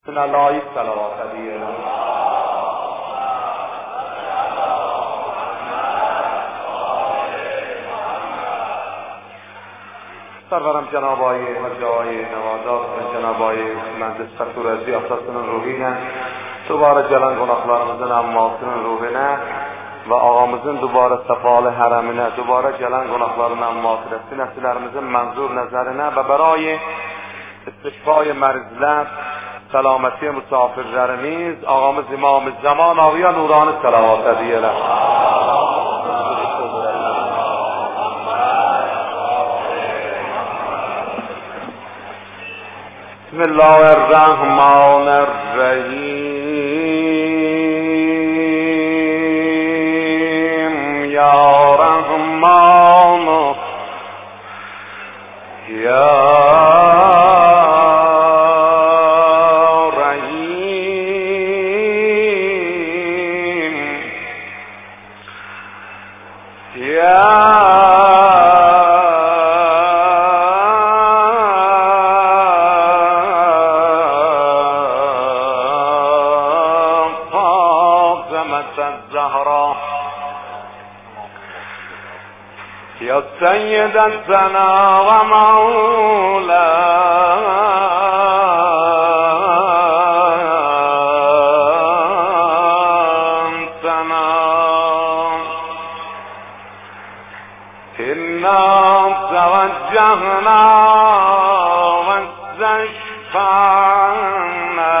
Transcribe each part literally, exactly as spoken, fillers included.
لایک صلوات علیه. سرورم جناب آقای حاج آقای نوادات و جناب آقای مهندس فتور عزیز افسرتون روحیه دوباره جلن گناهlarımızın ammasının ruhine ve ağamızın دوباره sefale haremine دوباره جلن günahlarının mağfireti nefslerimizin منظور نظرine ve برای استشفای مریضler سلامتی مسافرlerimiz ağamız امام zaman ağaya nurani salavat ediyorlar. Bismillahirrahmanirrahim. Ya Rahman Ya سيدتنا ومولاتنا إنا توجهنا واستشفعنا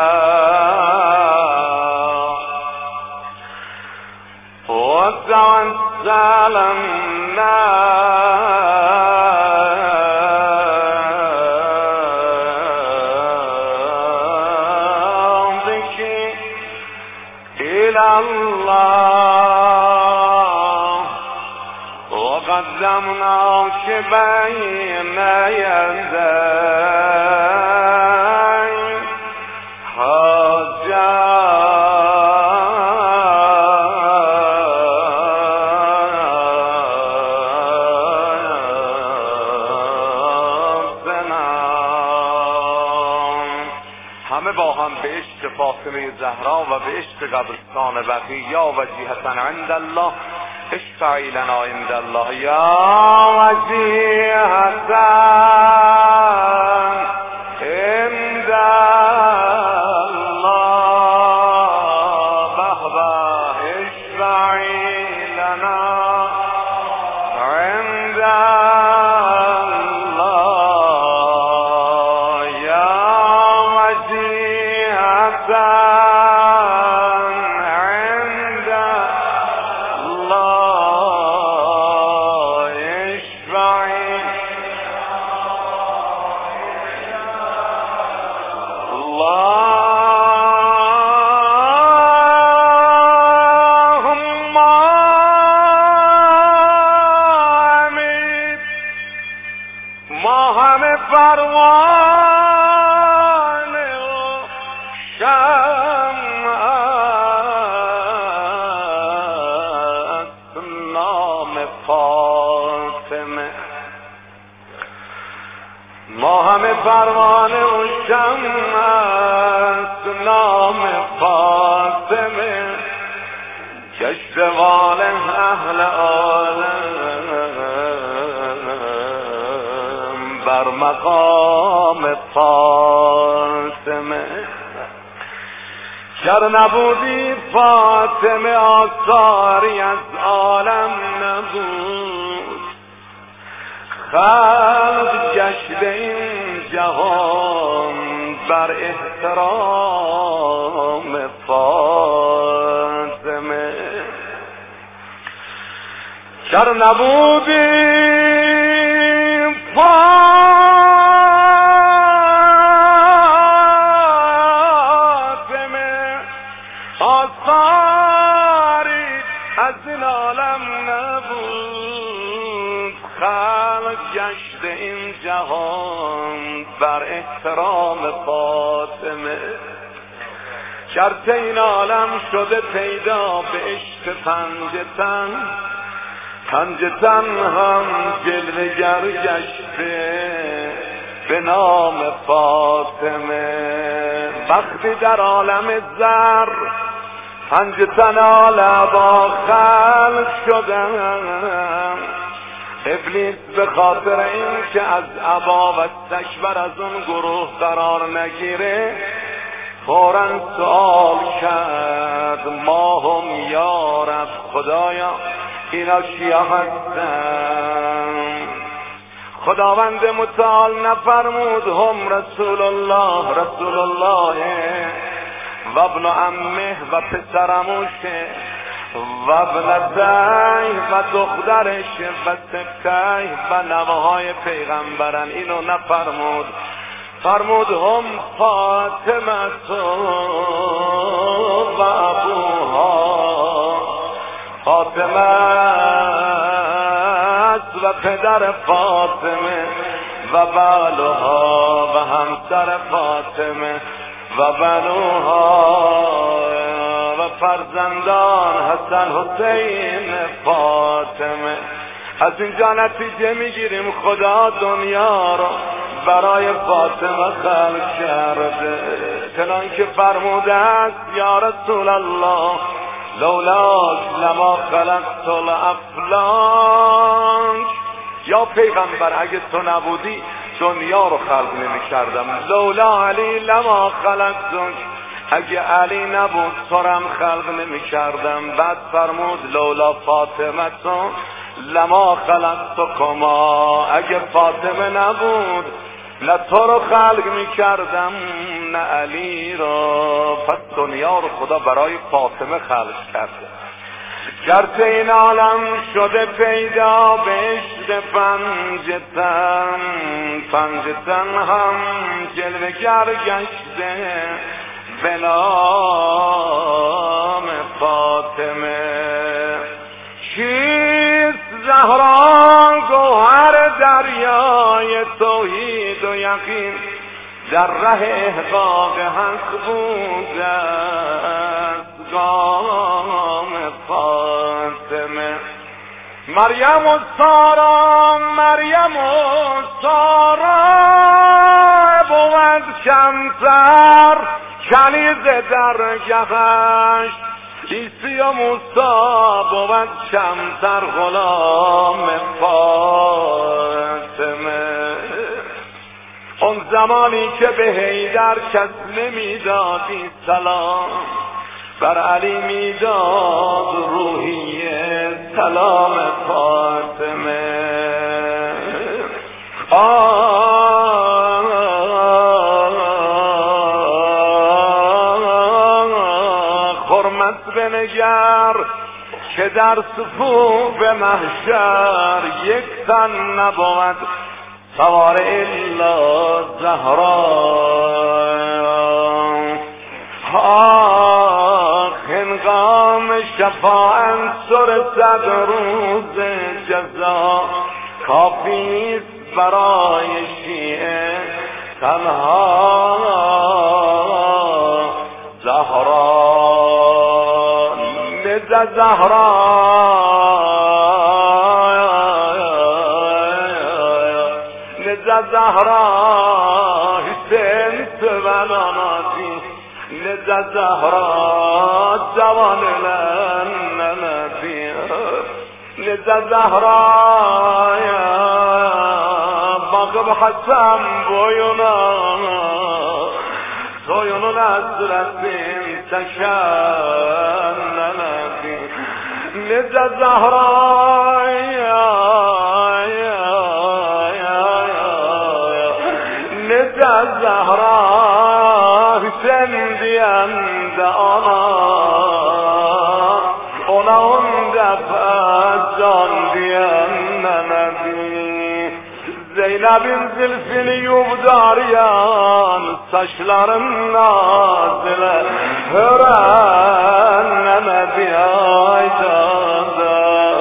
وتوسلنا وقدمناك بين يدي حاجاتنا همه با هم به عشق فاطمه زهرا و به عشق قبرستان بقیه وجیهة عند الله اشفعی لنا عند الله یا وجیهة عند الله بهبه اشفعی لنا عند الله یا وجیهة پروانه و شمع است نام فاطمه کشتوال اهل عالم بر مقام فاطمه گر نبودی فاطمه آثاری از عالم نبود خلق گشته این جهان بر احترام فاطمه گر نبودی فاطمه آثاری از این عالم نبود خلق گشته این جهان بر احترام فاطمه شرط این عالم شده پیدا به عشق پنجتن پنجتن هم جلوگر گشته به نام فاطمه وقتی در عالم زر پنج تن آلا با خلق شدم، ابلیس به خاطر این که از ابا و استکبر از اون گروه قرار نگیره فوراً سوال کرد ما هم یا رب، خدایا اینا چیا هستن؟ خداوند متعال نفرمود هم رسول الله، رسول الله و ابن عمه و پسرموشه و ابنتای و دخترش و سبتای و نوهای پیغمبرن. اینو نفرمود، فرمود هم فاطمه و ابوها، فاطمه و پدر فاطمه و بالوها و همسر فاطمه و بنوها و فرزندان حسن حسین فاطمه. از اینجا نتیجه میگیریم خدا دنیا رو برای فاطمه خلق کرده، چنان که فرموده است یا رسول الله لولاک لما خلقت الافلاک، یا پیغمبر اگه تو نبودی دنیا رو خلق نمی کردم. لولا علی لما خلقتک، اگه علی نبود سرم خلق نمی کردم. بعد فرمود لولا فاطمه تو لما خلقتکما، اگه فاطمه نبود نه تو رو خلق می کردم نه علی رو. پس دنیا رو خدا برای فاطمه خلق کرده. گرچه این عالم شده پیدا به عشق پنجتن، پنجتن هم جلوه گر گشته به نام فاطمه. چیست زهرا گوهر دریای توحید و یقین، در ره احقاق حق بوده است گام فاطمه. مریم و سارا، مریم و سارا بود کمتر کنیز در گهش، عیسی و موسی بود کمتر غلام فاطمه. اون زمانی که به حیدر کس نمیدادی سلام، بر علی میداد روحیه سلام فاطمه. خرمت بنگر که در صفوف محشر یک تن نبود سوار الا زهرا. آخ هنگام شفاعت سر صد روز جزا، کافیست برای شیعه تنها زهرا. نزد زهرا زهرا حسین سبناناتی، نزد زهرا جوان لنناتی، نزد زهرا باقب حسن بویونا سویونو نزرتیم تشنناتی، نزد زهرا زهرا حسین دیند آنا اونا اون دفع جان دیند نبی. Zeynep'in zülfini yuvdaryan saçların nazile öğrenmedi aydanda.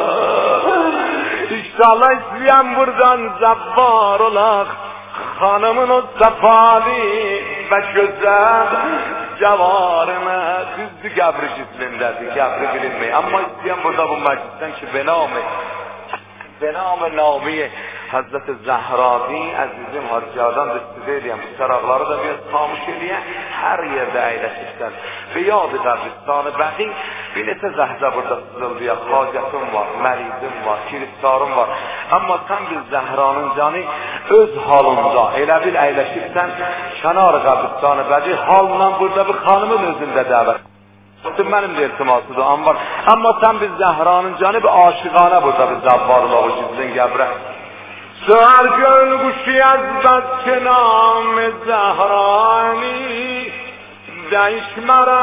İnşallah isteyen buradan zabbar olak hanımın o sefali ve güzel cevarına düzdü gabri cislimdədir, gabri bilinmeyi. Ama isteyen burada bu meclisten ki benamı benamı namiye Hazret Zahravi azizim haccadan istifadə edən bu çaraqları da biraz xamuş edən hər yerdə əyləşirsən. Və yad qəbristan-ı bəqi bir neçə zəhzə burada sızıldıya, hacətim var, məridim var, kiriftarım var. Amma sən bir Zəhranın canı öz halında elə bil əyləşirsən kənar qəbristan-ı bəqi halla burada bir xanımın özündə dəvət. Mənim də iltimasıdır, amma, amma sən bir Zəhranın canı bir aşıqanə burada bir zəvvarlığı gizlin qəbrə. سرگل گوشی از بچه نام زهرانی دیش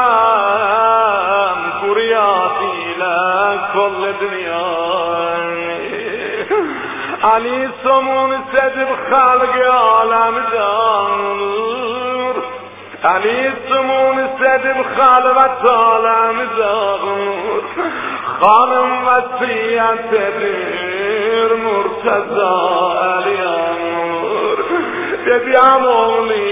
مرم گریادیله کل دنیا علی سمون صدب خلق عالم دار علی سمون صدب خلوت عالم دار خانم وسیعت دیر مرتضا علی امور dediyem oğli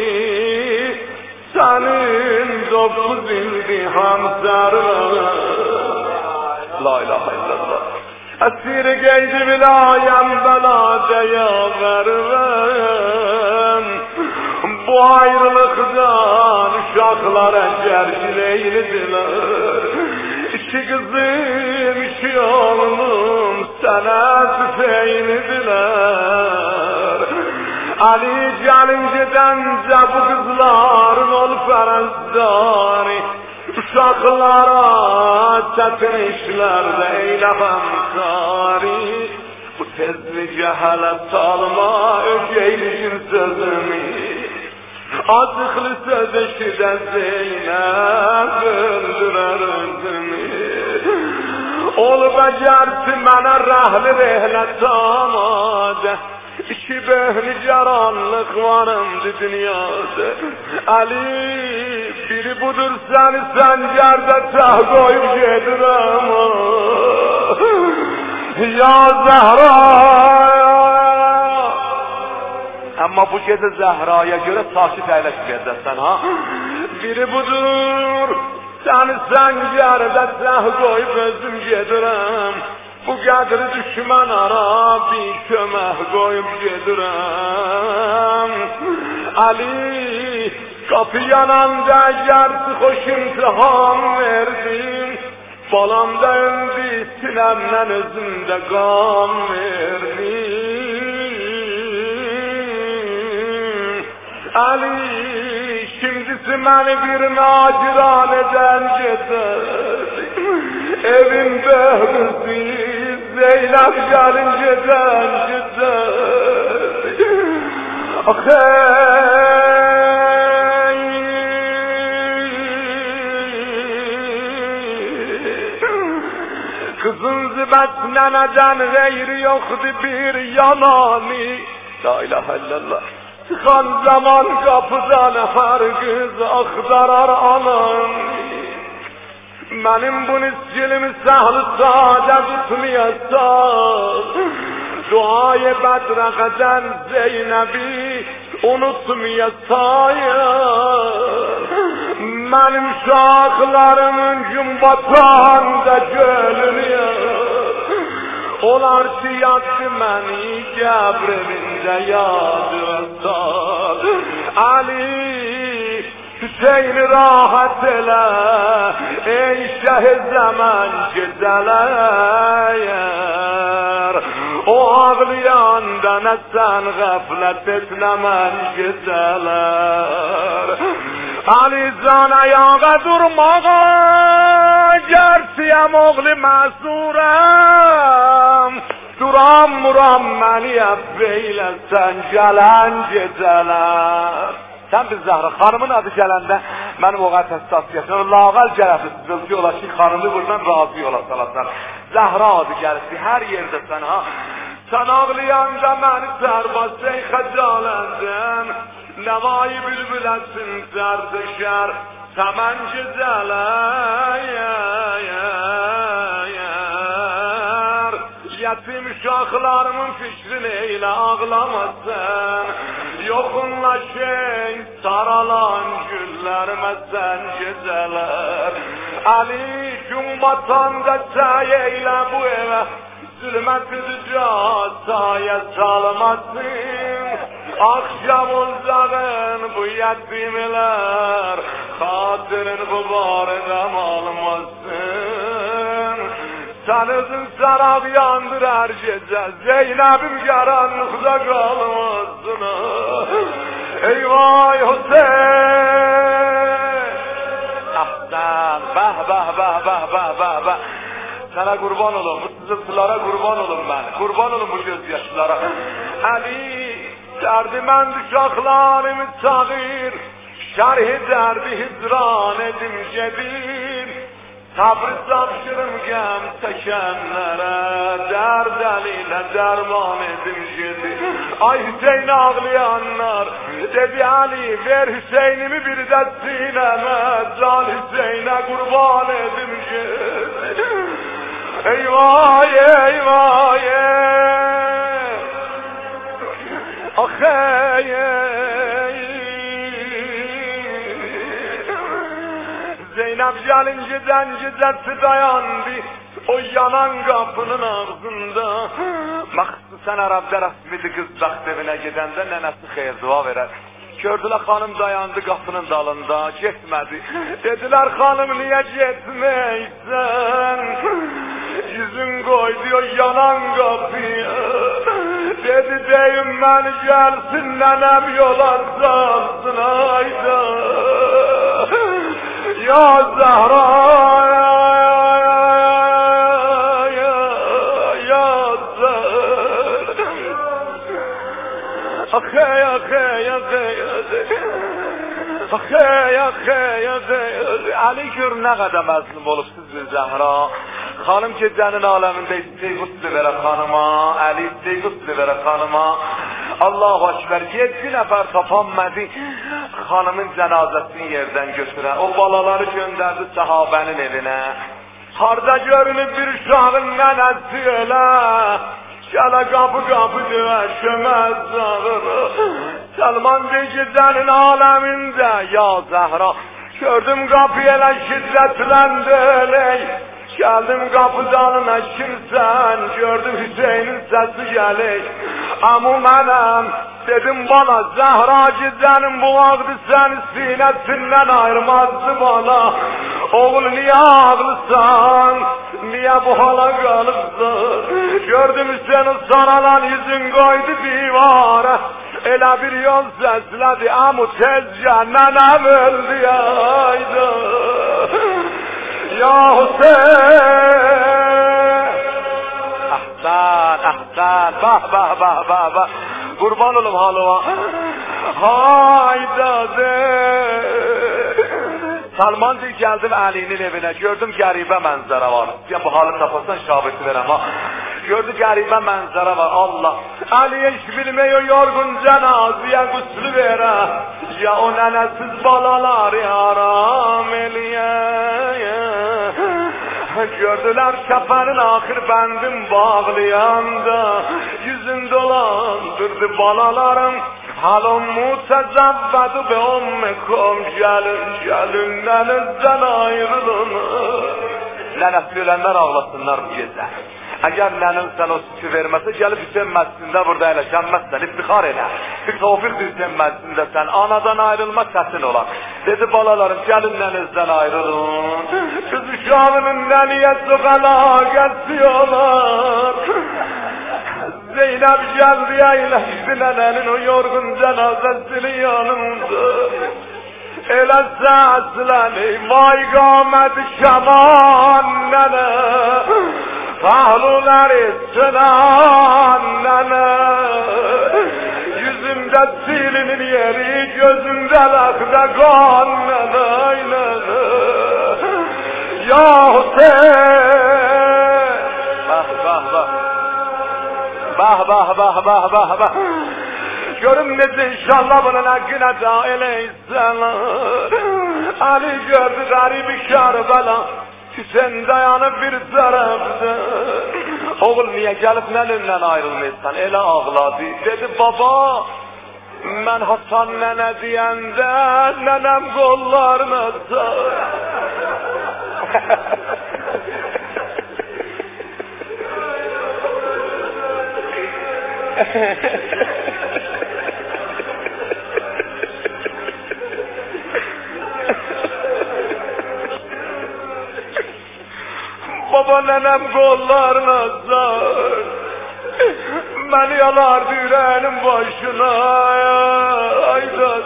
senin dokuz ildi hamzarına la ilahe illallah esir geydi bilayem belaceye vermem bu ayrılıktan uşaklara gerçileylidiler İşi kızım, işi oğlum sana tüfeğinidiler. Ali Calinceden bu kızların ol ferezdari. Uşaklara çetin işlerde eyle hamkari. Bu tezli cehalet salma ögeylişin sözümü. Azıklı söz eşiden Zeynep öldürer özümü. Ol becersi mənə rəhli rehlet amade. İki behli caranlık varımdı dünyada. Ali biri budur seni səncərdə tah koyup gedirəm. Ya Zahra Amma bu gecə Zəhraya görə sakit əyləşməyəcəksən, ha? Biri budur, səni səngərdə səh qoyub özüm gedirəm. Bu qədri düşmən ara bir kömək qoyub gedirəm. Ali, qapı yananda gərsi xoş imtihan verdin. Balamda öndü sinəmdən özümdə qan verdin. Ali, şimdisi beni bir naciraneden getirdi. Evin behbisiz Zeynep gelinceden getirdi. Ah hey, kızın zibetneneden gayri yoktu bir yanani. La ilahe illallah. Çıkan zaman kapıdan her kız aktarar anan. Benim bu niscilimi sahlı sade tutmayasam. Duayı bedrekeden Zeynep'i unutmayasayım. Benim şaklarımın cümbatan da gölünü. Onlar siyattı beni qəbrində yadırsal. Ali, Hüseyin rahat elə, ey şəh zaman güzələr. O ağlayanda nə sən qəflət etləmən güzələr. Ali can ayağa durmağa, gərsiyəm oğlu məsurəm. Duram muram məni əbbeyləsən gələn gecələr. Sən biz Zəhra, xanımın adı gələndə mənim o qədər təstasiyyəsən, lağal gələsi sızıltı ola ki, xanımı buradan razı yola salasan. Zəhra adı gələsi, hər yerdəsən ha. Sən ağlayanda məni sərbaz ey xəcaləndən, nəvayı bülbüləsin sərdəşər, səmən güzələyər. Yetim uşaqlarımın fikrini elə ağlamasın. Yoxunlaşın saralan güllərimə sən gecələr. Ali gün batanda səy eylə bu evə. Zulmeti cazaya salmasın, akşam uzağın bu yetimler, hatırın bu barınam almasın. Sen özün sarab yandır her gece, Zeynep'im karanlıkta kalmasın. Eyvah Hüseyin! Ahsen, bah bah bah bah bah bah bah. Sana kurban olun, bu sızıntılara kurban olun ben. Kurban olun bu gözyaşlara. Ali, derdimen düşaklarımı çağır, şerhi derdi hidran edim cedir. Sabrı sapşırım gem çekenlere, derd eline derman edim cedir. Ay Hüseyin ağlayanlar, dedi Ali ver Hüseyin'imi bir de sineme, can Hüseyin'e kurban edim cedir. Eyvah eyvah ah ey Zeynep gelinceden ciddeti dayandı o yanan kapının ağzında. Maksusen Arap'ta rasmidi kız baxt evine gidende nenesi xeyir dua verer. Gördüler hanım dayandı kapının dalında, gitmedi. Dediler hanım niye gitmeysen? Yüzün koydu o yanan kapıya. Dedi deyim ben gelsin nenem yola salsın hayda. Ya Zahra ya, ya Zahra. Akey akey akey akey akey akey. Ali gör ne kadar məzlum olub siz Zahra. Hanım gecenin aleminde isteği kutlu vere hanıma, Ali isteği kutlu vere hanıma. Allahu Ekber, yedi nefer tapanmadı hanımın cenazesini yerden götüren. O balaları gönderdi sahabenin evine. Harda görünüp bir uşağın nenesi öyle. Şala kapı kapı döşemez zahır. Salman gecenin aleminde ya Zahra. Gördüm kapıyı ele şiddetlendi. Geldim kapıdan kimsen, gördüm Hüseyin'in sesi gelir. Amu mənim, dedim bana Zahra gidenin bu vakti seni sinesinden ayırmazdı bana. Oğul niye ağlısan, niye bu hala kalıpsın? Gördüm Hüseyin'in saralan yüzün koydu divara. Elə bir yol seslədi, amu tezca nenem öldü yaydı. Ya Hüseyin! Ahsan, ahsan, bah bah bah bah bah. Kurban olum halıma. Hayda de. Salman deyil geldim Ali'nin evine. Gördüm garibə mənzərə var. Ya bu halı tapasan şabeti verəm ha. Gördü garibə mənzərə var. Allah. Ali'ye iş bilmeyo yorgun cenaziye guslu vere. Ya o nenesiz balaları haram eliye. Gördüler kefenin ahir bendim bağlayanda. Yüzün dolandırdı balalarım. Halon mutezavvedu be ummekum. Gelin gelin nenizden ayrılın. Nenesi ölenler ağlasınlar bu gece. Eğer nenin sen o sütü vermese gelip Hüseyin mescidinde burada eleşenmezsen, iftihar ele. Bir tevfik Hüseyin mescidinde sen anadan ayrılmak kesin olan. Dedi balalarım gelin nenizden ayrılın. Kız uşağının neniye sokala geçiyorlar. Zeynep geldi eyleşti nenenin o yorgun cenazesini yanımda. Elə səsləni, vay qamədi şaman nənə, pahluları sınan nənə, yüzümdə silinin yeri, gözümdə lakda qan nənə, nənə, ya Hüseyin, bah bah bah, bah bah bah bah bah bah, görüm necə inşallah bunun haqqına dail eylələr. Ali gördü qaribi Kərbəla, Hüseyin dayanıb bir tərəfdə. Oğul niyə gəlib nənimlə ayrılmayırsan? Elə ağladı. Dedi baba, mən Hasan nənə deyəndə nənəm qollarına sar. Baba nenem kollarına sar, beni yalar yüreğinin başına. Ayda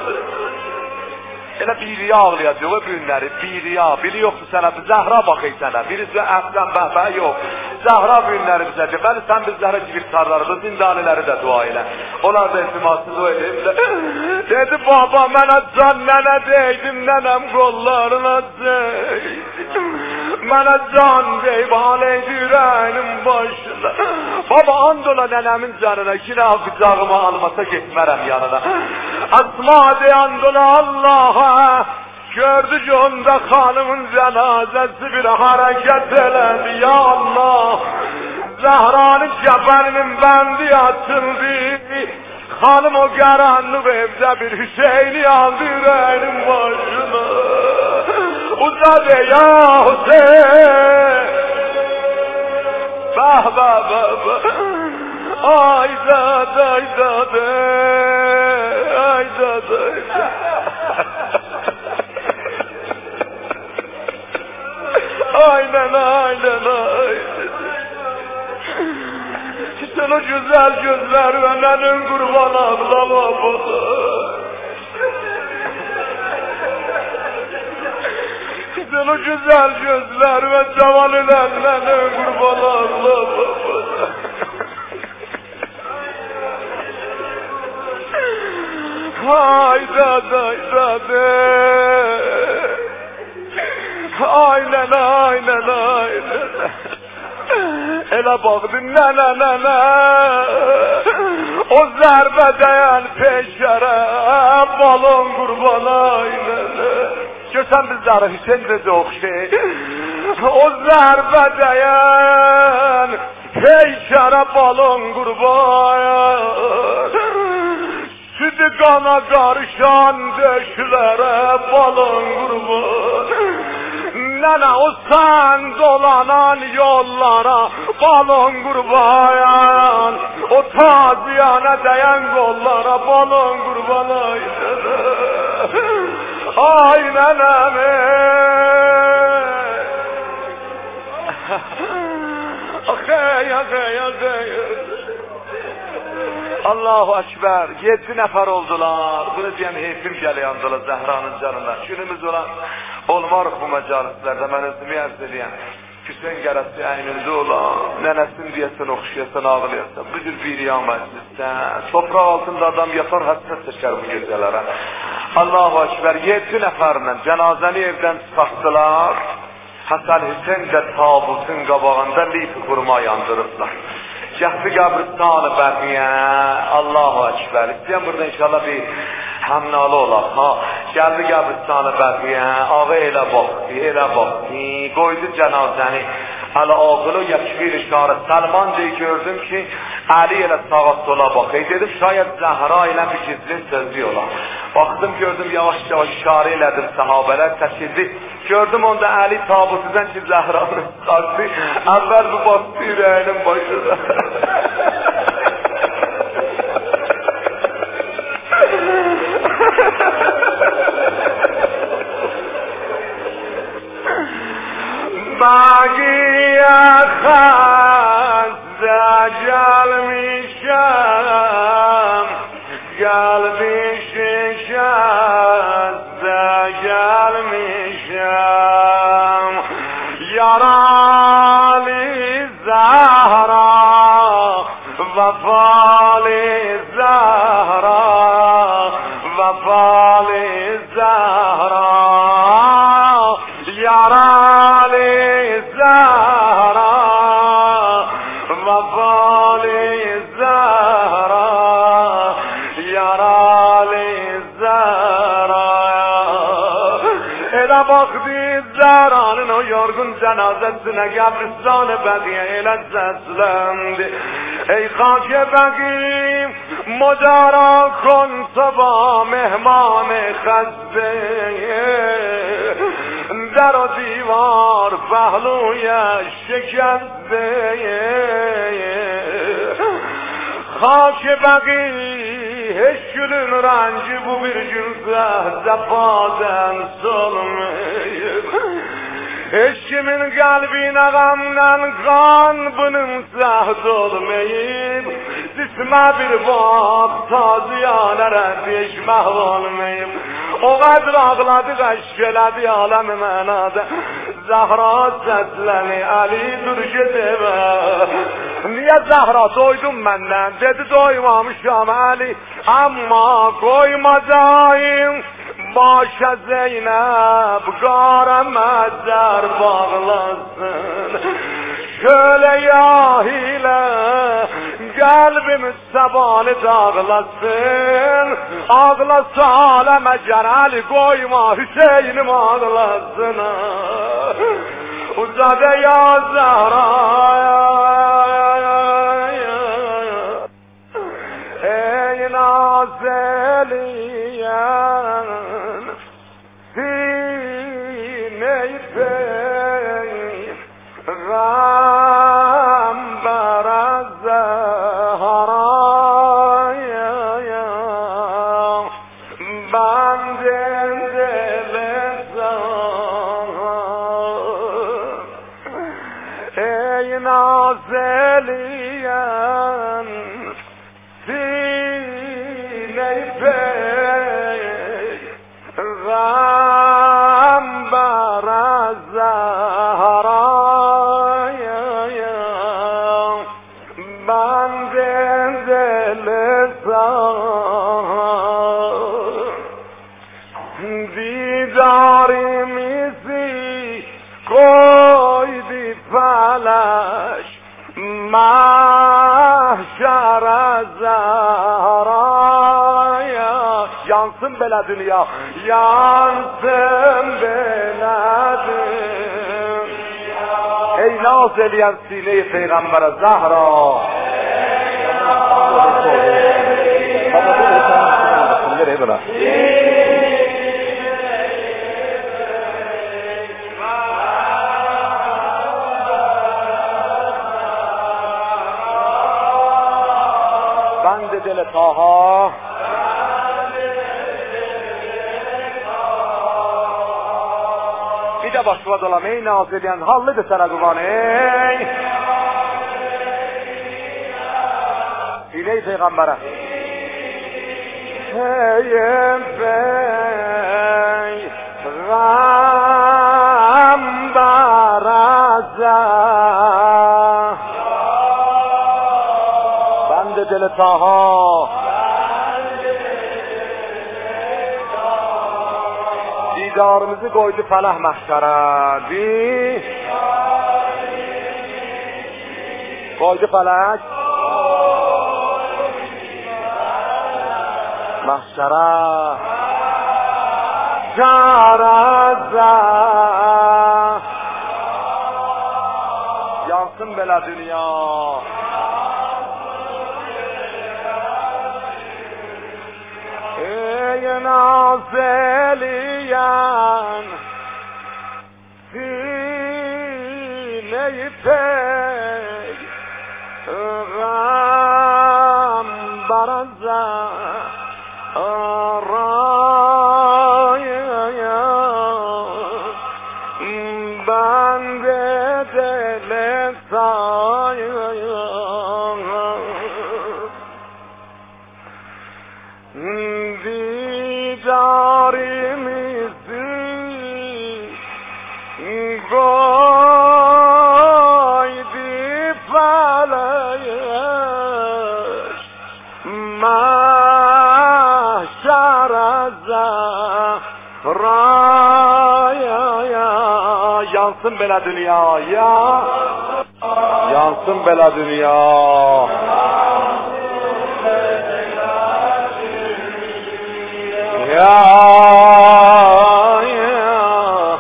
elə biri ağlayacaq o günləri, biri ya, biri yoxdur sənə, Zəhra baxay sənə, birisi əfsən bəhbə yox, Zəhra günləri bizə ki, bəli sən bizlərə girtarlarımız, zindaniləri də dua elə. Onlar da ehtimalsız o edib, dedi baba mənə can nənə deydim, nənəm qollarına deydim, mənə can deyib aleydi ürəyinin başına. Baba and ola nənəmin canına, yine qucağıma almasa getmərəm yanına. Asma deyand ola Allah'a, gördü ki onda hanımın cenazesi bir hareket elədi. Ya Allah, Zehra'nın kefeninin bendi atıldı. Hanım o karanlık evde bir Hüseyin'i aldı yüreğinin başına. Uzadı ya Hüseyin. Bah bah bah bah. Ay dad ay dad ay dad aynen aynen aynen. Sen o güzel gözler ve nenin kurban ağlama bana. Sen o güzel gözler ve cavan ellerinin kurban ağlama bana. Ay dada dada. Aynen aynen aynen. Elə baxdın nənə nənə. O zərbə dəyən peşərə balon qurban aynen. Görsən bizləri Hüseyin necə oxşay. O zərbə dəyən peşərə balon qurban. Südü qana qarışan döşlərə balon qurban. Nənə o sən dolanan yollara balon qurban. O taziyana dəyən qollara balon qurban aynen. Ay nənəm Axey axey axey. Allahu Ekber, yedi nəfər oldular. Bunu deyəm heyfim gəli yandılar Zəhranın canına. Günümüz olan olmarıq bu məcalislərdə, mən özümü ərz edəyəm. Hüseyin qərəsi əynində olan, nənəsin deyəsən, oxşayasan, ağlayasan, bu cür bir yan məclisdən, topraq altında adam yapar, həssət çəkər bu gecələrə. Allahu Ekber, yedi nəfərlə cənazəni evdən çıxartdılar. Həsən Hüseyin də tabutun qabağında lif qurma yandırıblar. Gəxti qəbristanı bəqiyə, Allahu Ekber. İstəyəm burada inşallah bir həmnalı olaq. Ha, gəldi qəbristanı bəqiyə, ağa elə baxdı, elə baxdı, qoydu cənazəni. Hələ ağılı yəkbir işarə, Səlman deyi gördüm ki, Əli elə sağa sola baxıydı. Dedim, şayət Zəhra ilə bir gizli sözlü ola. Baxdım, gördüm, yavaş yavaş işarə elədim, sahabələr çəkildi. Gördüm onda Əli tabutudan ki, Zəhranı çıxartdı. Əvvəl bu bastı ürəyinin başına. Bagiye xəzdə gəlmişəm, qəlbi şikəstə gəlmişəm, yaralı Zəhra, vəfalı Zəhra, vəfalı Zəhra, yaralı Zəhra, vəfalı Zəhra, yaralı Zəhra. Elə baxdı Zəhranın o yorgun cənazəsinə, qəbristanı bəqiyə elə səsləndi. Ey خاک بقیم مدارا کن صبا مهمان خسته در و دیوار پهلویش شکسته خاک بقی هیچ گلün رنجی bu bir gün zefaden solmayıp hiç kimin kalbine gamdan kan bunun zahd olmayıp cisme bir vakt taziyanere peşmeh olmayıp o kadar ağladı kaşkeledi alem menada Zahra sesleni Ali dur gidebe niye Zahra doydum benden dedi doymamışam Ali ama koymadayım başa Zeynep garamezler bağlasın şöyle yahile kalbim sebanı dağlasın ağlasa aleme Celal koyma Hüseyin'im ağlasın uzadı ya Zahra ey nazeliyen sine-i peygamber Zehra'ya benden dilesan ey nazeliyen sine-i peygamber Zehra'ya benden dilesan didarimizi koydu felaş mahşere Zehra'ya yansın bela dünya yansın bela dünya ey naz eleyen sine-i Peygamber Zahra بند دل طاها bir de başladı olam ey naziliyen hallıdır sana kurban ey İley peygambere ey peygamber azam bende deli taha didarımızı koydu felah mahşere di koydu felak mahşere caraza yansın bela dünya ey nazeliyen sine-i peygamber Zehra'ya bende dilesan didarimizi koydu felaş mahşere Zehra'ya yansın bela dünya ya yansın bela dünya ya ya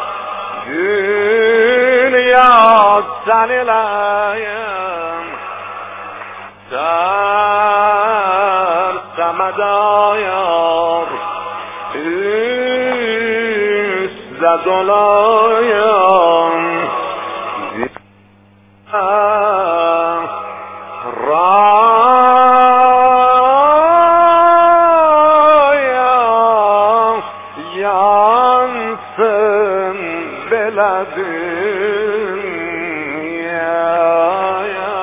dünya senileyim sen semedayar üstte dolayım ra بلدنيا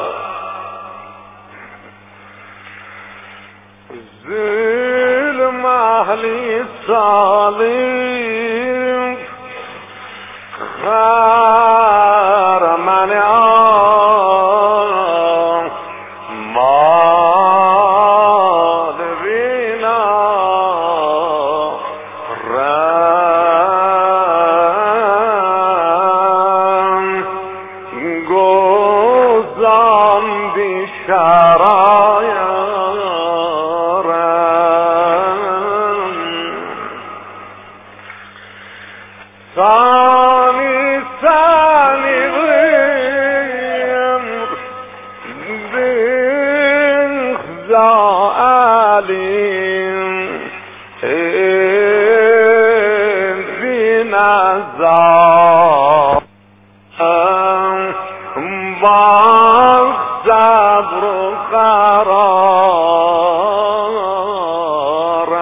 ظلم أهل الصالح خار من آن مال بنا رم گوزان بی شرایارم ثانی ثانی غیم بخزا علیم بی نظام با صبر و قرار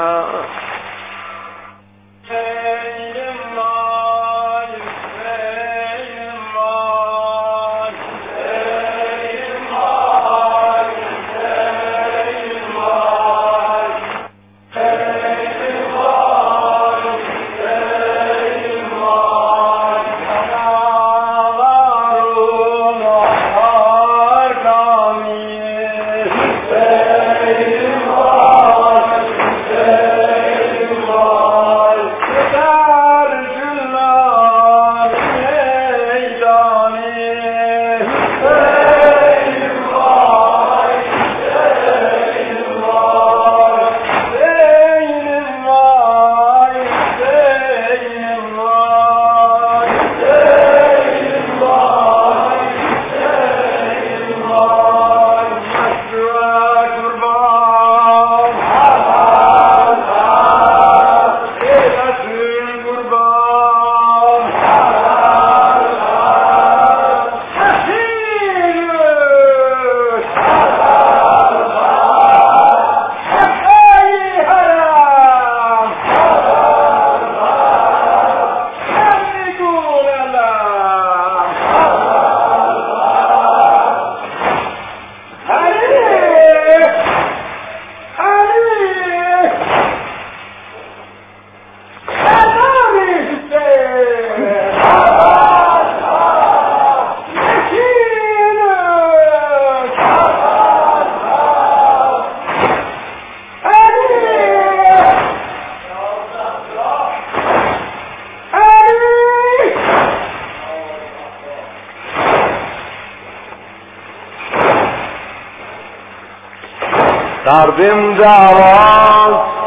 کردیم دعوات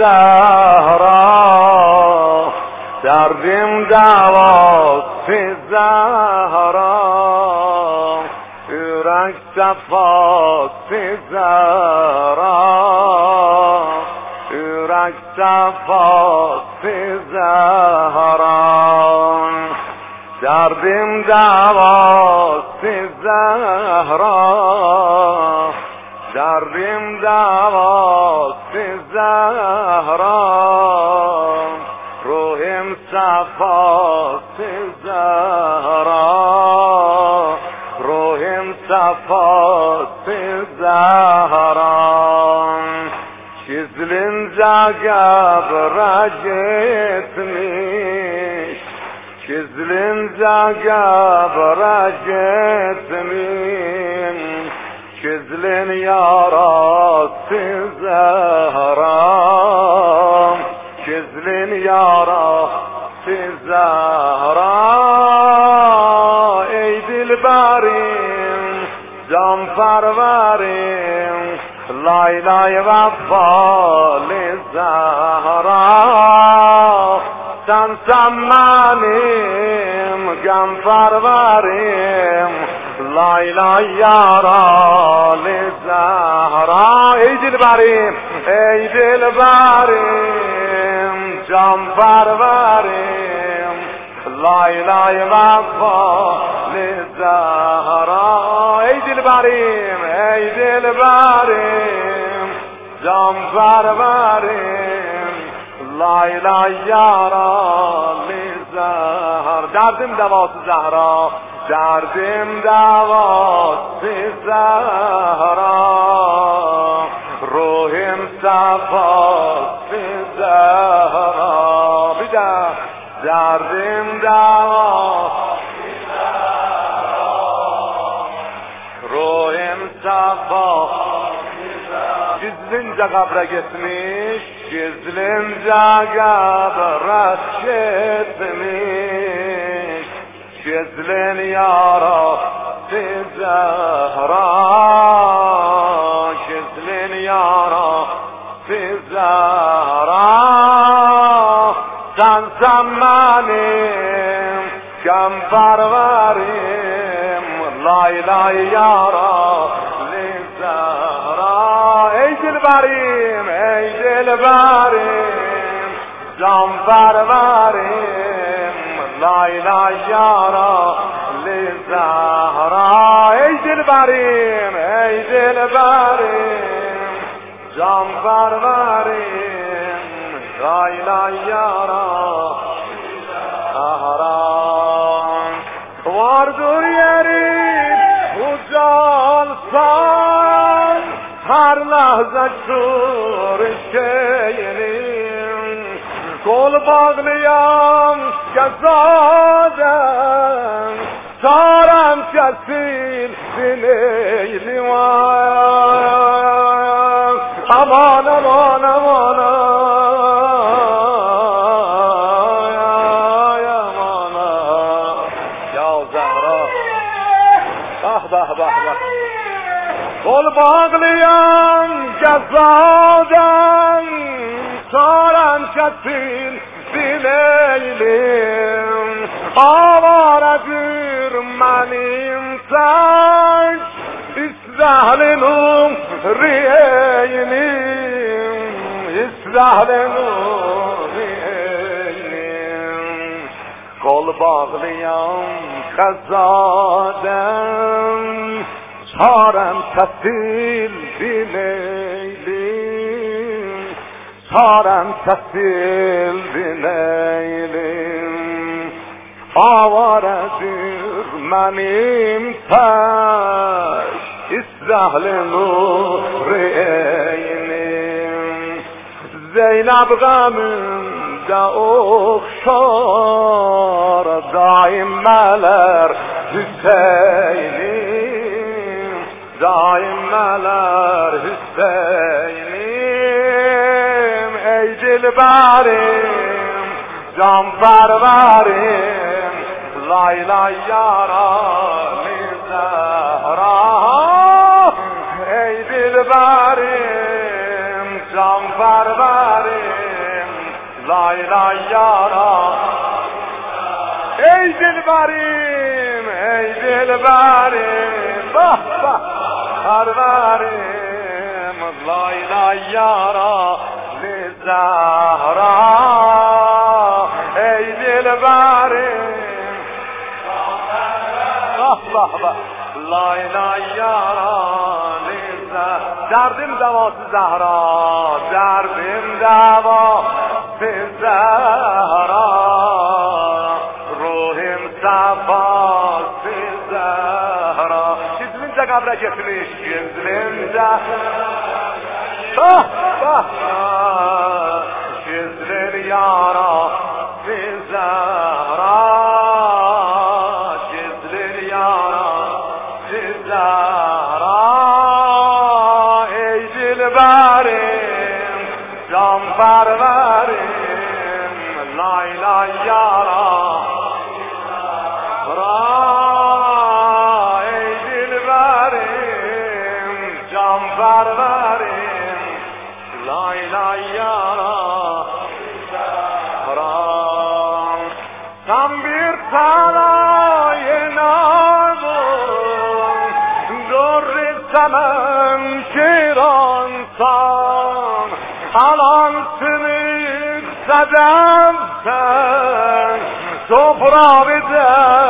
زهرا کردیم دعوات زهرا یورک صفات زهرا یورک صفات زهرا کردیم دعوات زهرا کردیم دعوات زهرا روحیم صفات زهرا روحیم صفات زهرا چیزلین زگب رجتمیش چیزلین زگب رجتمیش چیزلین یارات زهرا چیزلین یارات زهرا ای دلبریم جان پروریم لایلای وفال زهرا سن سمانیم گم پروریم لایلای یارال زهرا ای دلبریم ای دلبریم جان پروریم لایلای وفال زهرا ای دلبریم ای دلبریم جان پروریم لایلای یارال زهرا دردم دواس زهرا دردم دواس زهرا روحم صفاست زهرا بیدم دردم دواس روحم صفاست gizlince kabre gitmiş, gizlince kabre gitmiş, gizlin yara Zehra, gizlin yara Zehra, sen sen benim kem perverim, lay lay yara ey dilberim, ey dilberim, can perverim, lay lay yara li Zehra. Ey dilberim, ey dilberim, can perverim, lay lay yara Zehra. Vardır yerin ucalsan, her lahza şeyinin kol bağlayan gezaden saran kesil dineyli var aman aman aman aman ya Zehra bah bah bah bah kol bağlayan gezaden saran kesil dileylim avaredir benim sen İsrail'in riyeynim İsrail'in riyeynim kol bağlayan gezaden saran kesil dileylim saran kesil dileylim avaredir benim taş İsrail'in nureynim Zeynep gamında okşar daimmeler Hüseyin'im daimmeler Hüseyin'im ey dilberim can perverim lay lay yara li Zehra ey dilberim can perverim lay lay yara ey dilberim ey dilberim bah bah perverim lay lay yara li Zehra ey dilberim bah bah bah lay lay yara li Zehra derdim davası Zehra derdim davası Zehra ruhim safası Zehra gizlince kabre gitmiş gizlince bah bah gizlin yara Zehra gizlin yara Zehra ey dilberim can perverim lay lay yara Zehra ey dilberim can perverim lay lay yara sen bir sarayın ağın dur istemem kiransan alansını sedemsen toprağı bize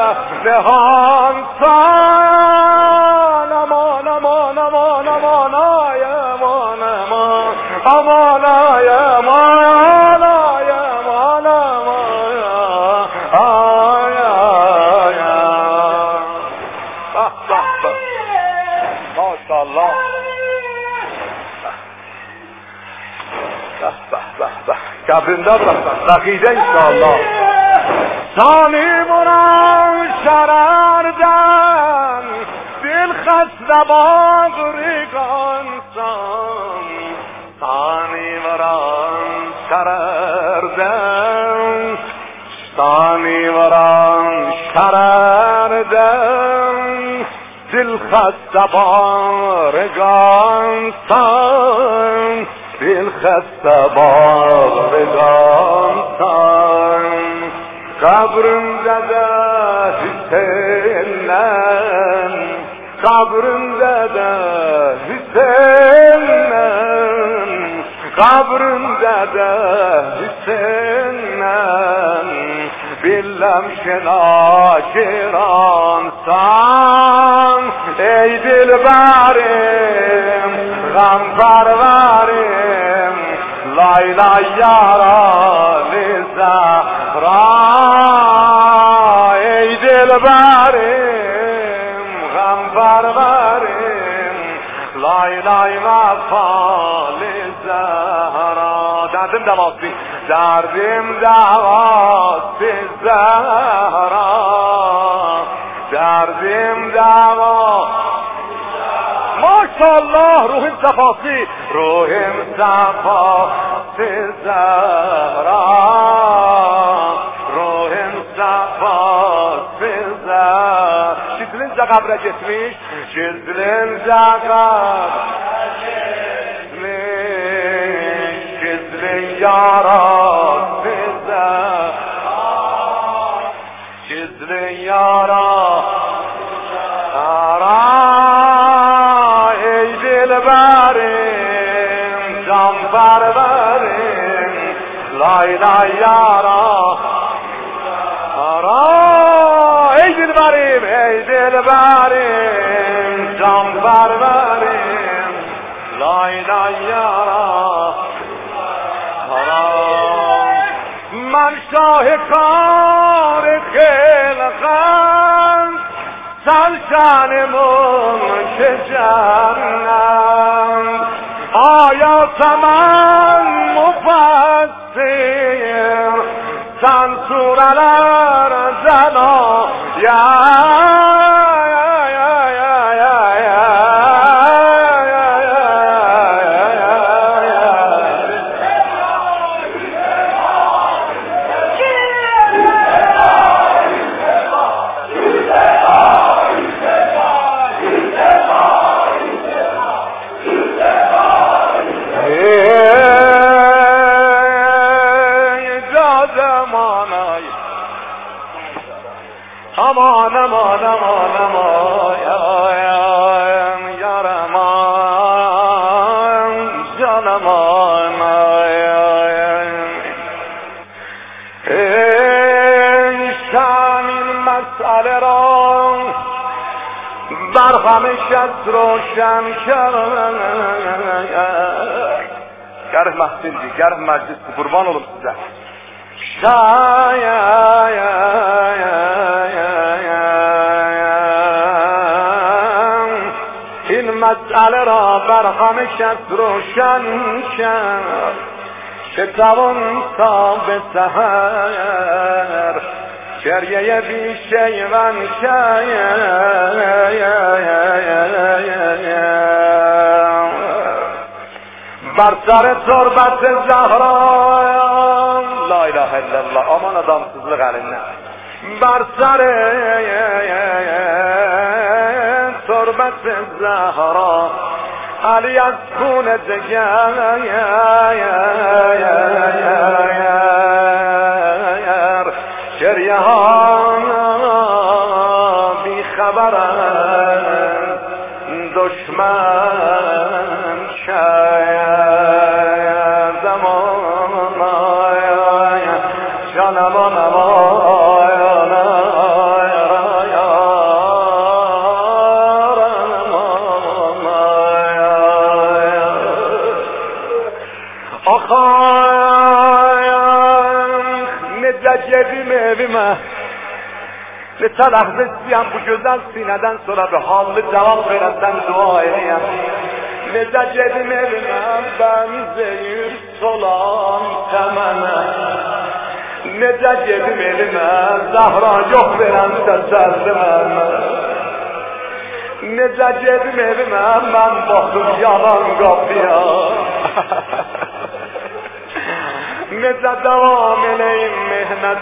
dehansan aman aman aman aman ay aman aman aman ay aman ay aman aman ay قبرنده برم بقیده انشاءالله ثانی برم شرردن دل خسته باغریگان سان ثانی برم شرردن ثانی برم شرردن دل خسته باغریگان سان دل خسته باغریگان سان قبرımda da Hüseyin'den Kabrımda da Hüseyin'den Kabrımda da Hüseyin'den Bilmem şenakiransan Ey dilberim Gamperverim Layla yaralı Zahra Ey dilberim Gamperverim Layla mafali Zahra Derdim devası Derdim devası Zahra Derdim devası Maşallah ruhum safası Ruhum safası Zahra Ruhum safası Zahra Şizlince kabre gitmiş Şizlince kabre gitmiş Şizlin yarası Zahra Şizlin yarası Zahra Dilberim, canperverim, layla yara ara. Ey dilberim, ey dilberim, canperverim, layla yara ara. من شاهکار خلقم سلطنمون که جنم آیات من مفسر سن سورلر زنا یا aman aman aman aman ya yar aman can aman ey şamin mesele ra bر همیشت روشن کرد گرم محسن دی گرم مجلس قربان olum size این مسئله را بر همیشت روشن کرد که توان تا به سحر گریه بیشیون بر سر تربت زهرا لا اله الا الله aman adamsızlık elinden بر سر تربت زهرا علی از خون جگر گریه ها بی خبرند دشمن کردم جانم evime ve ta lahzesiyem bu güzel sineden sonra bir hallı cevap verenden dua edeyim Necə gedim evimə bənzəyir solan təmənə. Necə gedim evimə Zahra yox verən təsəlli mənə. Necə gedim evimə mən baxım yalan qapıya. Necə davam eləyim mehnət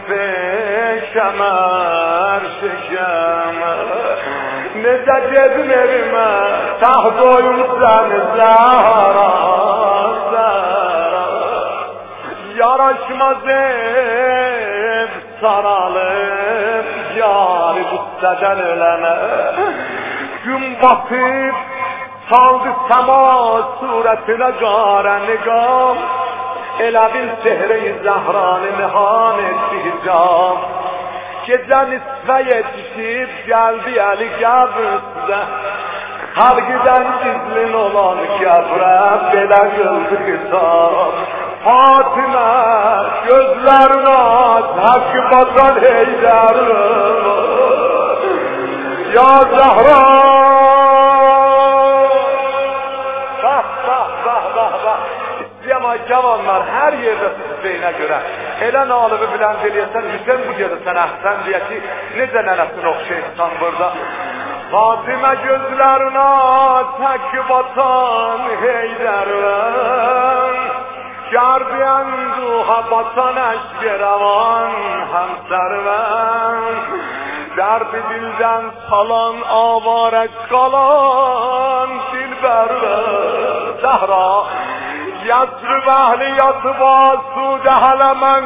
peşəmər şəkəmə. Necə gedim evimə taxt oyun səni Zahra Zahra. Yaraşmaz ev saralıb yari qüssədən ölənə. Gün batıb saldı səma surətinə qarə niqam. Elə bil sehre-i Zahranı nihan etdi hicab. Gecə nisfə yetişib gəldi əli qəbrüzdə. Xalqidən gizlin olan qəbrə belə qıldı xitab. Fatimə gözlərinə haqqı batan Heydər'im. Ya Zahra Bak bak bak bak bak İstəyəm cavanlar hər yerdə sizləyinə görə elə nalıbı bilən eləyəsən Hüseyin bu gecə sən əhsən deyə ki necə nənəsini oxşayırsan burada. Fatimə gözlərinə tək batan Heydər'im. Gardiyənduha batan əşgərəvan həmsərvən. Dərdi dildən salan avara qalan dilbərvən. Zahra Yasrib əhli yatıb asudə hələ mən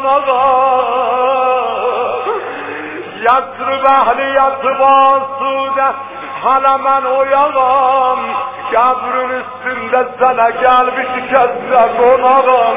qonağam. Yasrib əhli yatıb asudə hələ mən oyağam. Qəbrin üstündə sənə gəlbi şikəstə qonağam.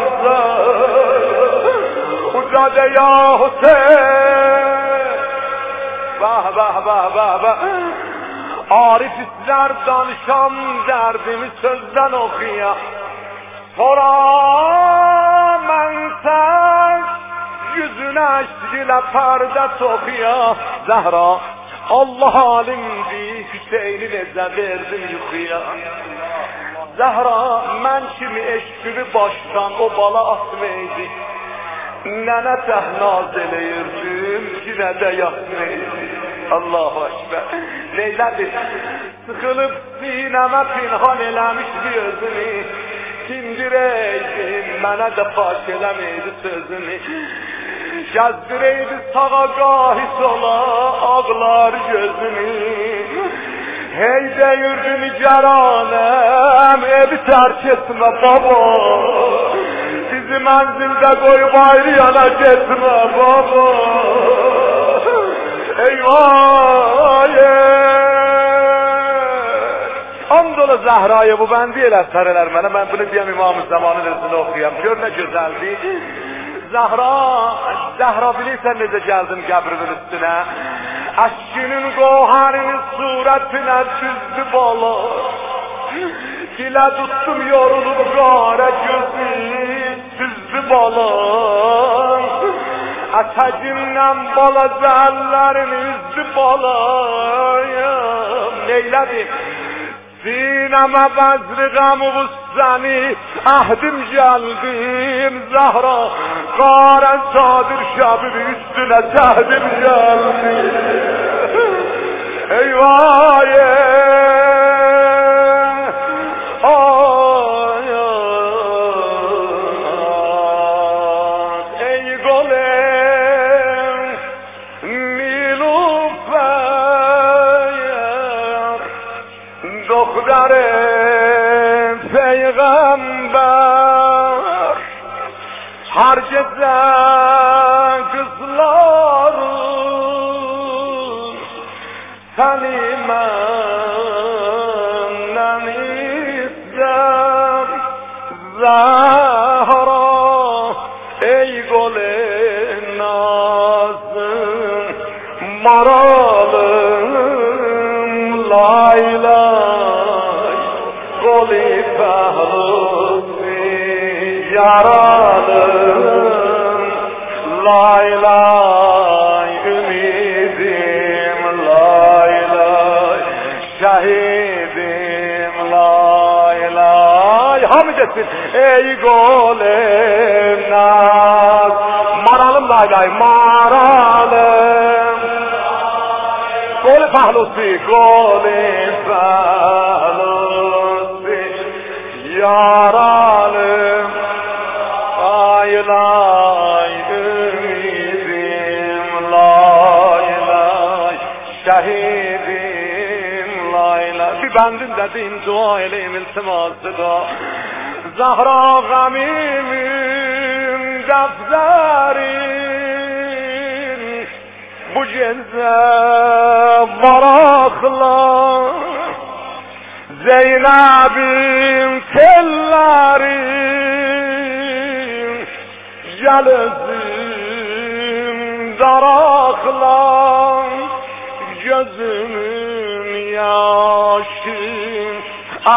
Ucadə ya Hüseyin. Vah vah vah vah vah. Arif izlər danışam dərdimi sözdən oxuya. Sonra mən sən yüzünə eşkilə pərdə toxuya. Zəhra Allah alimdir Hüseyni necə verdim yuxuya. Zəhra mən kimi eşkili başdan o bala atmaydı. Nənə təhnaz eləyirdim yenə də yatmaydı. Allahu Ekber. Neylədir? Sıxılıb sinəmə pinhan eləmişdi özünü. Kindireydim mənə də faş eləmeydi sözünü. Gəzdireydi sağa qahis ola ağlar gözünü. Hey deyirdi nigaranəm evi tərk etmə baba. Bizi mənzildə qoyub ayrı yana getmə baba. Eyvah And ola Zahra'ya bu ben değil əsərlər mənə. Mən bunu deyəm İmam-ı Zamanın özünü oxuyam. Gör nə gözəldir. Zahra, Zahra bilirsən necə gəldim qəbrinin üstünə. Əşkinin qoharinin surətinə düzdü bala. Dilə tuttum yorulub qara gözü düzdü bala. Ətəcindən bala zəhəllərini üzdü balayım. Neylədir? Sinəmə bəzri qəmu səni əhdim gəldim Zahra. Qarən sadir şəbib üstünə səhdim gəldim. Eyvah ay ey golem Nilüfer Doktorem peygamber her gece kızların seni menden ister Zahra ey gole nazım maralım laylay goli fahrusi yaralım laylay ümidim laylay şahidim lay Hamı desin. Ey golem naz. Maralım laylay maralım. Gol pahlusi gol pahlusi yaralım. Lay lay ümidim lay lay şehidim lay lay. Bir bendim dedim dua eleyim iltiması da. Zahra gamimin defterin bu gece varakla. Zeynep'in tellerin gelizim darakla. Gözümün yaşın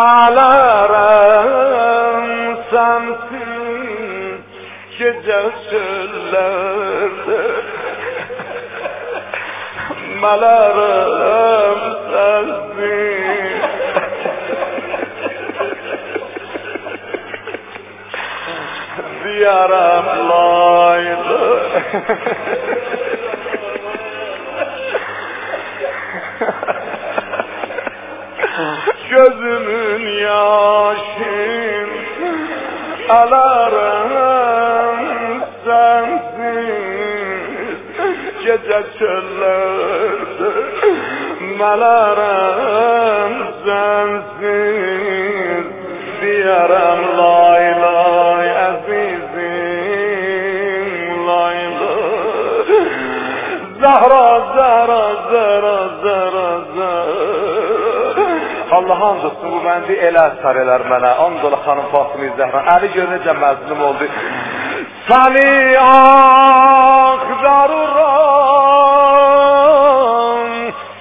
ağlarım sensin gece çöllerde. Melarım sensin. Diyarım laylı. Gözümün yaşın alarım sensin gece çöllerde. Melarım sensin diyarım lay lay azizim lay lay. Zahra zahra zahra zahra zahra. Allah andolsun bu məndi elə əsər elər mənə. Andola xanım Fatıma Zəhra. Əli gör necə məzlum oldu. Səni axtarıram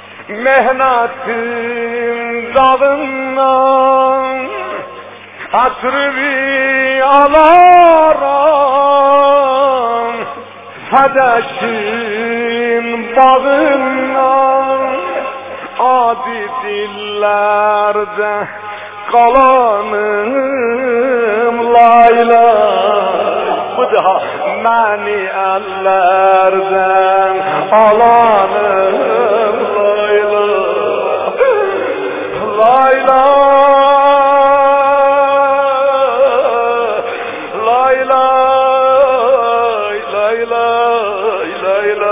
mehnatin dağından. Asrı alaram fədəşin bağından. Adi dillerde kalanım layla. Bu daha məni əllərdən alanım layla. Layla Layla Layla Layla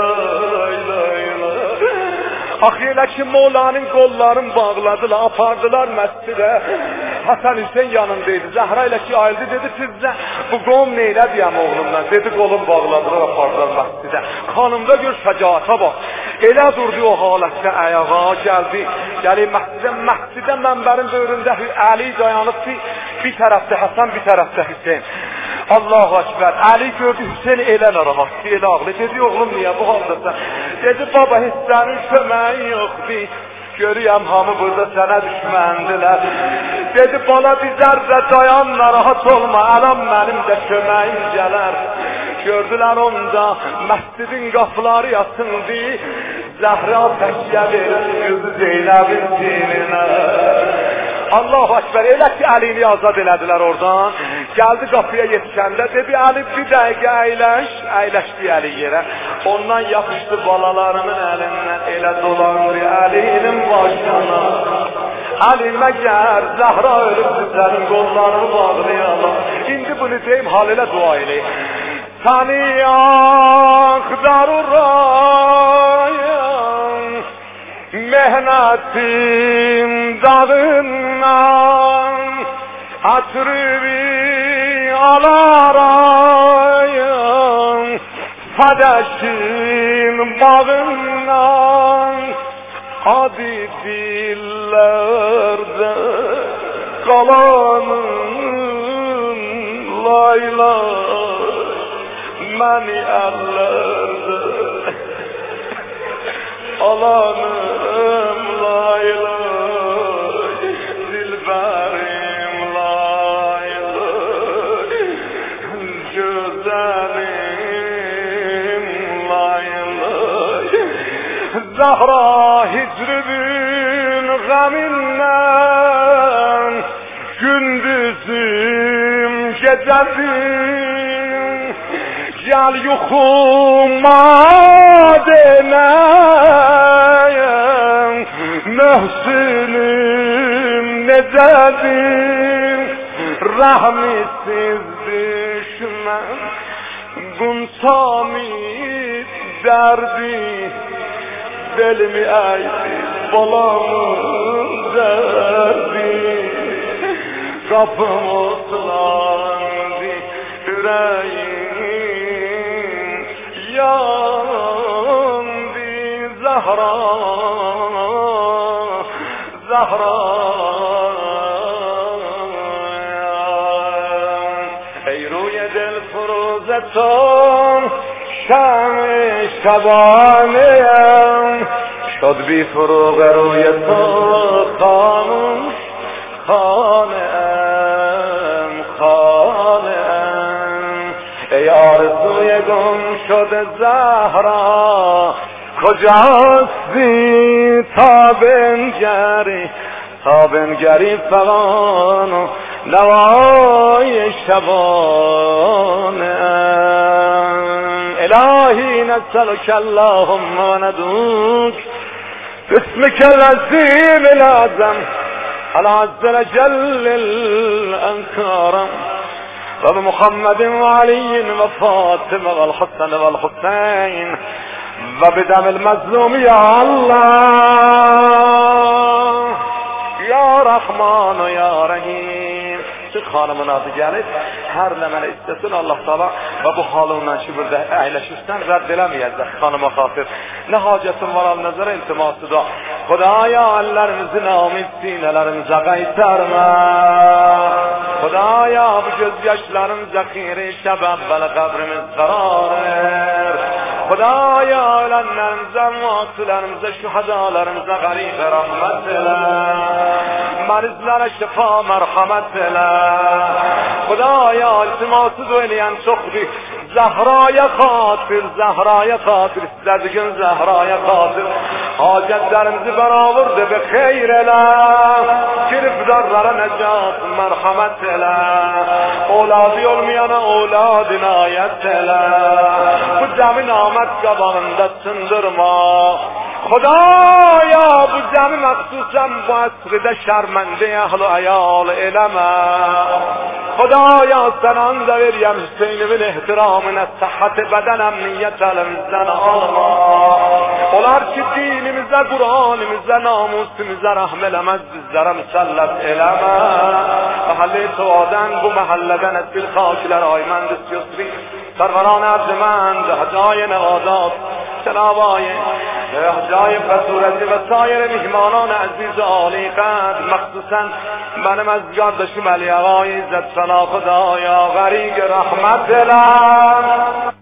Axı elə ki Molanın qollarını bağladılar, apardılar məscidə. Hasan Hüseyin yanındaydı. Zəhra ilə ki ayrıldı, dedi sizdə bu qom neylə deyəm oğlumdan. Dedi qolum bağladılar, apardılar məscidə. Xanımda gör şəcaata bax. Elə durdu o halətdə ayağa gəldi. Gəlib məscidə, məscidə mənbərin böyründə Əli dayanıb ki, bir tərəfdə Hasan, bir tərəfdə Hüseyin. Allahu Ekber. Ali gördü Hüseyin elə narahat, elə ağlı. Dedi oğlum niyə bu haldasan? Dedi baba hissənin köməyi yoxdur. Görüyəm hamı burada sənə düşməndilər. Dedi bana bir zərrə dayan, narahat olma, ələm mənim də köməyim gələr. Gördülər onda məscidin qapıları yasındı. Zəhra təkyə verir gözü Zeynəbin dininə. Allahu Ekber. Elə ki Əlini azad elədilər oradan. Gəldi qapıya yetişəndə dedi Əli bir dəqiqə əyləş. Əyləşdi Əli yerə. Ondan yapışdı balalarımın əlindən. Elə dolandı Əlinin başına. Əli məgər Zəhra ölüb sənin qollarını bağlayalım. İndi bunu deyim hal elə dua elə. Səni axtarıram mehnatin dağından. Hatırı alarayım fədəşin bağından. Adi dillerde kalanım layla. Məni əllərdə alanım layla. Dilbərim layla. Gözəlim layla. Zahra hicrinin gamindən gündüzü نزدیم جلی و خوماده نیم محسنیم نزدیم رحمی سیز دشمن گنسامی دردی دل می ایدی بالامون دردی kapımı ıslandı yüreğim yandı Zahra Zahra ey روی دل فروزتون شمع شبانه‌ام شد بی فروغ روی تو خاموش خانه‌ام خانه‌ام ای آرزوی گم شده زهرا کجاستی تا بنگری تا بنگری فغان و نوای شبانه‌ام الهی نسألك اللهم و ندعوك باسمك العظیم الأعظم العز وجل الأنكارم وبمحمد وعلي وفاطمة والحسن والحسين وبدم المظلوم يا الله يا رحمن يا رحيم چه خانم‌ها دیگری هر لمن استسن الله تعالی و bu halından şu burada eyleşirsen reddelemeyecek hanıma خاطر ne hacetim var al nazar iltiması da Xudaya ellerimizin amin sinelerimize qaytarma Xudaya bu gözyaşlarım zakiri şebab ve kabrimiz karar ver Xudaya ölenlerimize muatlarimize şuhadalarimize garip rahmet ele marizlere şifa merhamet ele Xudaya iltiması duylayan çok bir Zahraya xatir, Zahraya xatir istediğin Zahraya xatir hacetlerimizi beraber de be xeyr ele girifdarlara necat merhamet ele Oğladı olmayana oğlad inayet ele bu zemin ahmet kabağında sındırma Xudaya bu zemin məxsusən bu əsrdə şərməndə əhl-i əyal eləmə Xudaya sənan da veriyəm Hüseynimin ehtiramına səhhət bədən əmniyyət əlimizdən alma Onlar ki dinimizə, Qur'animizə, namusimizə rəhm eləməz bizlərə müsəllət eləmə Məhəllə-i Suadən bu məhəllədən əsbil xakilər aymənd istiyorsun Sərvaran ərzmənd, həcay nəvadat جناب آقای جای بصورتی و سایر مهمانان عزیز عالی قدر مخصوصا منم از یادداشتم علی آقای عزت سنا خدایا غریق رحمت دلم